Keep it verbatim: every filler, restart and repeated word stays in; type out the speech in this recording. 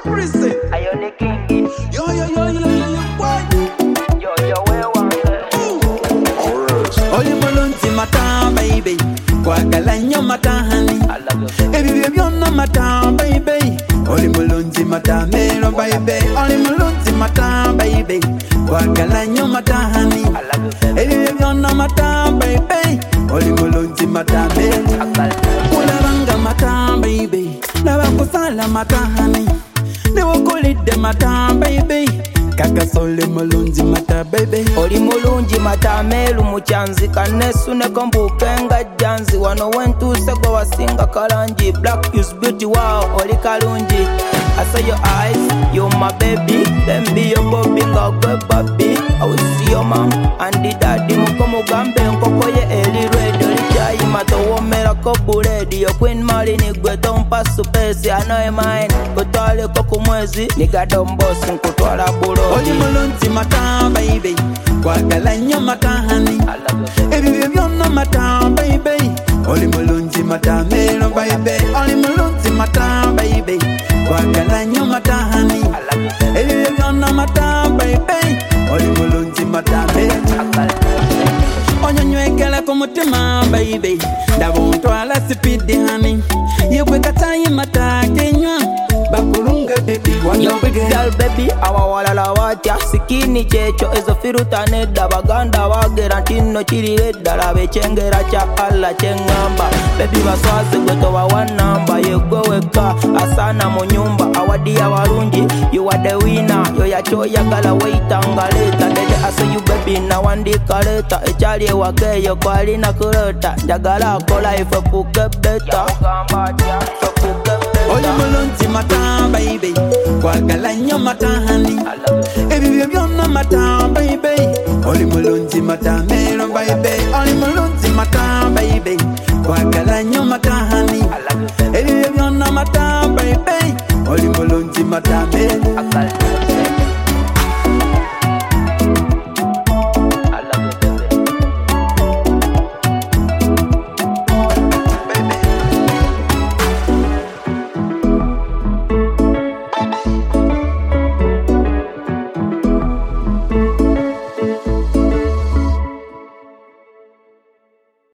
prison. I am the king. Yo, yo, yo, yo, yo, yo, boy. Yo, yo, where one Oli mulunzi mata, baby. Kwagala nyo mata, honey. I love you. Baby, baby, you know mata, baby. Oli mulunzi mata, mero, baby. Oli mulunzi mata, baby. Kwagala nyo mata, honey. I love you. Baby, baby, you know mata, baby. Oli mulunzi mata, mero. Kulabanga mata, baby. Nabakusala mata, honey. Newakulide mata, baby. Kaka sole mulunzi mata, baby. Oli mulungi mata melu muchanzi kanesu ne kombukenga janzi wano wentu sego wasinga kalanji black is beauty wow oli kalunji I saw your eyes you my baby then be your bobby ngagwe baby I will see your mom and the daddy mukomu gambe nkoko ye eli red oli chai mato womera ko buledi yo queen mali ni gweto mpasu pesi I know mine kutwale ko kumwezi nigadombosi nkutwala bulo Oli mulunzi mata, baby. Kwagala nyo mata, honey. I love you. Baby, baby, you know mata, baby. Oli mulunzi mata, mero, baby. Oli mulunzi mata, baby. Kwagala nyo mata, honey. I love you. Baby, baby, you know mata, baby. Oli mulunzi mata, mero. Onyonywekela kumutima, baby. Dabuntwala sipidi, honey. Yekwe katayi mata, kenywa. Bakulunga, baby. Yo big girl baby, awa walala watya sikini checho ezo firuta nedda baganda wagera tino chiri redda labe chengera cha alla chengamba baby baswaze gweto wa one number yegwe weka asana mu nyumba awadi ya warungi you are the winner yo ya choya gala waita ngaleta dede ase you baby na wandika leta echali wake yo kwali na kuleta njagala ko life fuke beta Oli mulunzi mata, baby. Kwagala nyo mata, honey. Baby, baby, you know mata, baby. Oli mulunzi mata, mero, baby.